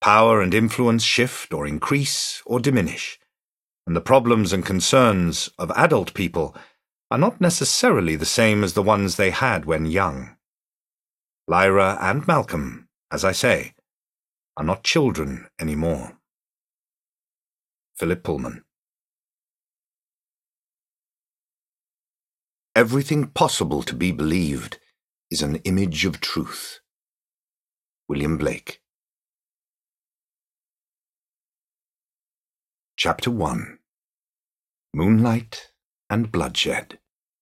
Power and influence shift or increase or diminish, and the problems and concerns of adult people are not necessarily the same as the ones they had when young. Lyra and Malcolm, as I say, are not children anymore. Philip Pullman. Everything possible to be believed is an image of truth. William Blake. Chapter 1. Moonlight and Bloodshed.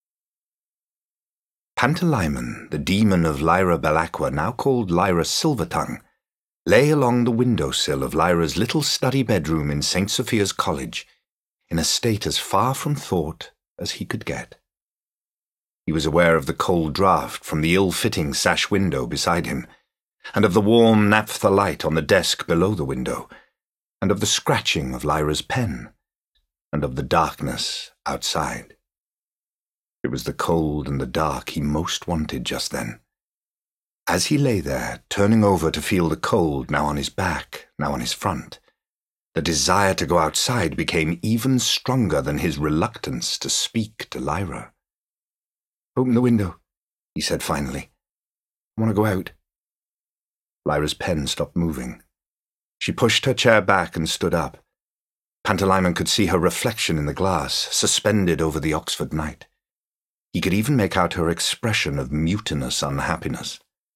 Pantalaimon, the demon of Lyra Belacqua, now called Lyra Silvertongue, lay along the window-sill of Lyra's little study bedroom in St. Sophia's College, in a state as far from thought as he could get. He was aware of the cold draught from the ill-fitting sash window beside him, and of the warm naphtha light on the desk below the window, and of the scratching of Lyra's pen, and of the darkness outside. It was the cold and the dark he most wanted just then. As he lay there, turning over to feel the cold now on his back, now on his front, the desire to go outside became even stronger than his reluctance to speak to Lyra. "Open the window," he said finally. "I want to go out." Lyra's pen stopped moving. She pushed her chair back and stood up. Pantalaimon could see her reflection in the glass, suspended over the Oxford night. He could even make out her expression of mutinous unhappiness.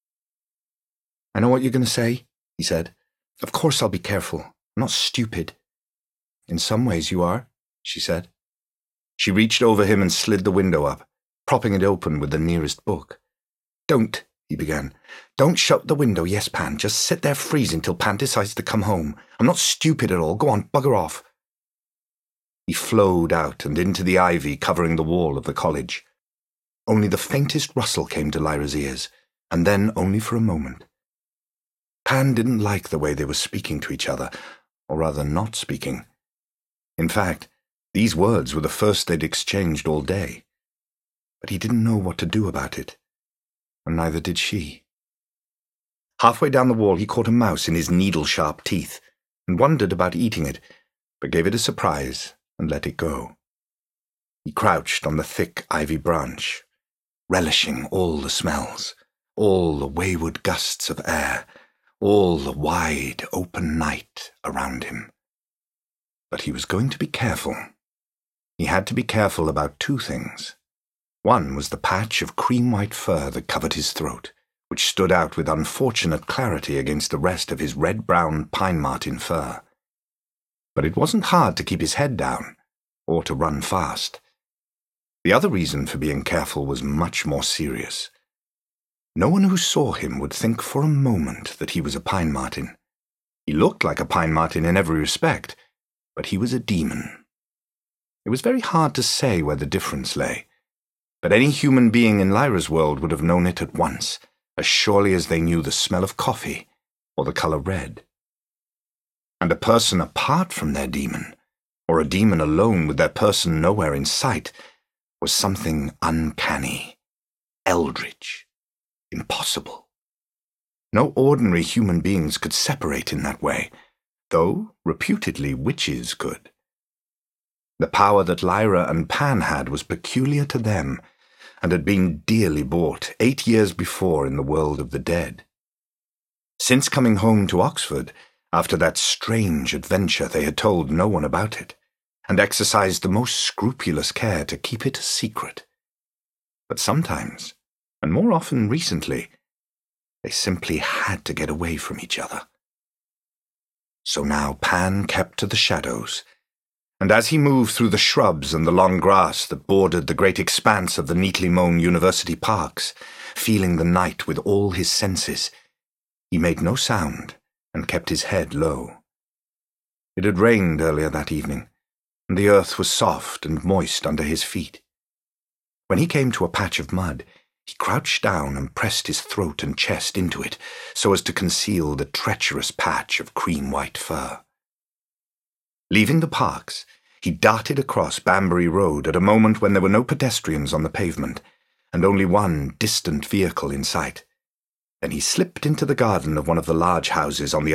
"I know what you're going to say," he said. "Of course I'll be careful. I'm not stupid." "In some ways you are," she said. She reached over him and slid the window up, propping it open with the nearest book. "Don't," he began. "Don't shut the window, yes, Pan. Just sit there freezing till Pan decides to come home. I'm not stupid at all. Go on, bugger off." He flowed out and into the ivy covering the wall of the college. Only the faintest rustle came to Lyra's ears, and then only for a moment. Pan didn't like the way they were speaking to each other, or rather not speaking. In fact, these words were the first they'd exchanged all day. But he didn't know what to do about it, and neither did she. Halfway down the wall he caught a mouse in his needle-sharp teeth, and wondered about eating it, but gave it a surprise and let it go. He crouched on the thick ivy branch, relishing all the smells, all the wayward gusts of air, all the wide, open night around him. But he was going to be careful. He had to be careful about two things. One was the patch of cream-white fur that covered his throat, which stood out with unfortunate clarity against the rest of his red-brown pine-marten fur. But it wasn't hard to keep his head down, or to run fast. The other reason for being careful was much more serious. No one who saw him would think for a moment that he was a pine marten. He looked like a pine marten in every respect, but he was a demon. It was very hard to say where the difference lay, but any human being in Lyra's world would have known it at once, as surely as they knew the smell of coffee or the color red. And a person apart from their demon, or a demon alone with their person nowhere in sight, was something uncanny, eldritch, impossible. No ordinary human beings could separate in that way, though reputedly witches could. The power that Lyra and Pan had was peculiar to them, and had been dearly bought 8 years before in the world of the dead. Since coming home to Oxford, after that strange adventure, they had told no one about it, and exercised the most scrupulous care to keep it a secret. But sometimes, and more often recently, they simply had to get away from each other. So now Pan kept to the shadows, and as he moved through the shrubs and the long grass that bordered the great expanse of the neatly mown university parks, feeling the night with all his senses, he made no sound and kept his head low. It had rained earlier that evening, and the earth was soft and moist under his feet. When he came to a patch of mud, he crouched down and pressed his throat and chest into it so as to conceal the treacherous patch of cream-white fur. Leaving the parks, he darted across Banbury Road at a moment when there were no pedestrians on the pavement, and only one distant vehicle in sight. Then he slipped into the garden of one of the large houses on the